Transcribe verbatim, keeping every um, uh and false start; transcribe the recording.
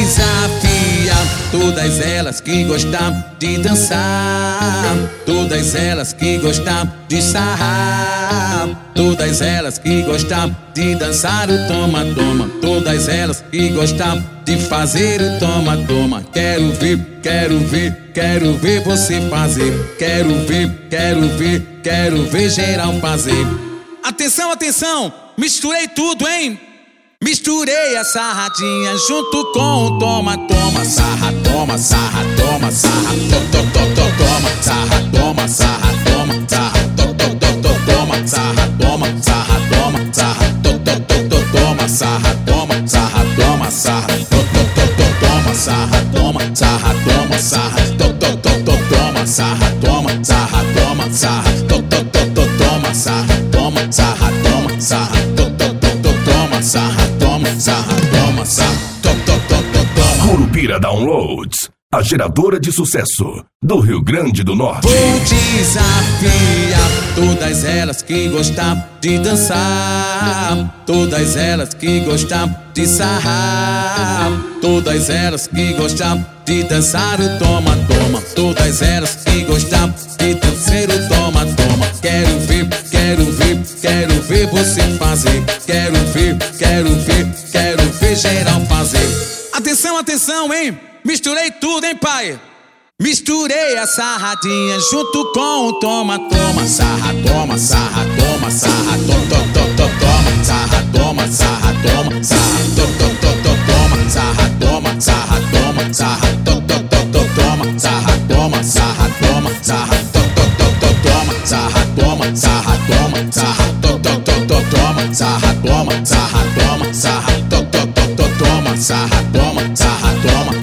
desafia todas elas que gostam de dançar, todas elas que gostam de sarrar, todas elas que gostam de dançar o toma-toma, todas elas que gostam de fazer o toma-toma. Quero ver, quero ver, quero ver você fazer. Quero ver, quero ver, quero ver geral fazer. Atenção, atenção, misturei tudo, hein? Misturei a sarradinha junto com o toma-toma. Sarra, toma, sarra, toma, sarra, to, to, to, to, toma. Sarra, toma, sarra, toma, sarra, to, to, to, to, toma. Sarra, toma, sarra, toma, sarra, to, to, to, to, toma. Sarra, toma, sarra, toma, sarra, to, to, to, to, toma. Sarra, toma, sarra, toma, sarra, to, to, to, to, toma. Sarra, toma, sarra, toma, sarra, to, to, to, to, toma. Sarra, toma, sarra, toma, sarra, to, to, to, to, toma. Sarra, toma, sarra, toma, sarra, to, to, to, to, toma. Curupira Downloads, a geradora de sucesso do Rio Grande do Norte. Vou desafiar todas elas que gostam de dançar, todas elas que gostam de sarrar, todas elas que gostam de dançar o toma-toma, todas elas que gostam de dançar o toma-toma. Quero ver, quero ver, quero ver você fazer. Quero ver, quero ver, quero ver geral fazer. Atenção, atenção, hein? Misturei tudo, hein, pai? Misturei a sarradinha junto com o toma-toma. Sarra, toma, sarra, toma, sarra, to, to, to, to, toma. Sarra, toma, sarra, toma, sarra, to, to, to, to, toma. Sarra, toma, sarra, toma, sarra, to, to, to, to, toma. Sarra, toma, sarra, toma, sarra, to, to, to, to, toma. Sarra, toma, sarra, toma, sarra, to, to, to, to, toma. Sarra, toma, sarra, toma, sarra, to, to, to, to, toma. Sarra, toma, sarra, toma.